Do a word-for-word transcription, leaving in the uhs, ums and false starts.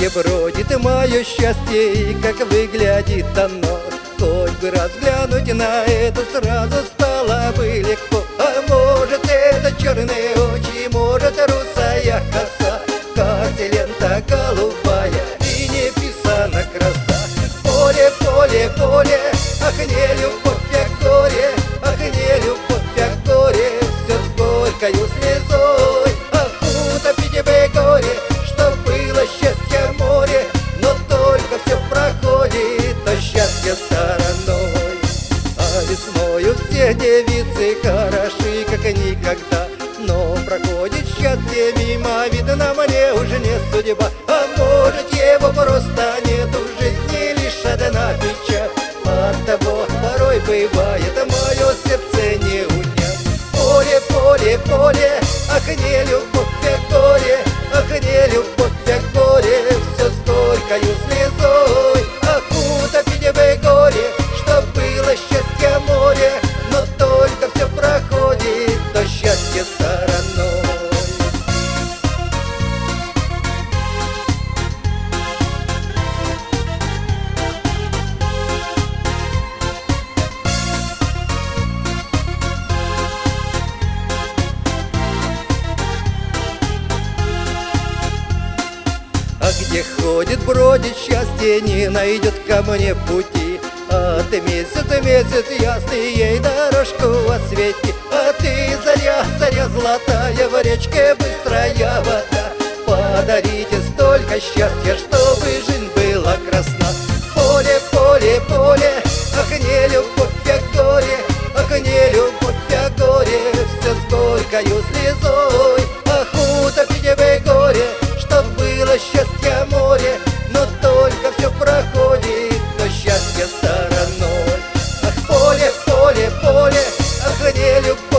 где бродит мое счастье и как выглядит оно. Хоть бы разглянуть на это, сразу стало бы легко. А может, это черные очи, может, русая коса, как лента голубая и не писана краса. Поле, поле, поле, ах, не любовь, а горе, ах, не любовь, а горе, все с горькою слезой. Ах, утопить бы горе, что было счастье море, но только все проходит, а счастье стороной. А весною все девицы хороши, как никогда, но проходит счастье мимо, видно, мне уже не судьба. А может, его просто нету в жизни, лишь одна печаль. Оттого порой бывает мое сердце не унять. Поле, поле, поле, ах, не любовь, а горе, ах, не любовь, а горе, все с горькою слезой. Ах, утопить бы горе, что было счастье море, но только все проходит, то счастье стороной. А где ходит, бродит счастье, не найдет ко мне пути. А ты месяц, месяц ясный, ей дорожку освети. А ты заря, заря золотая, в речке быстрая вода. Подарите столько счастья, чтобы жизнь была красна. Поле, поле, поле, ах, не любовь, а горе, ах, не любовь, а горе, все с горькою слезой. Ах, утопить бы горе, что было счастье море, но только все проходит, то счастье стороной. Ах, поле, поле, поле, ах, не любовь.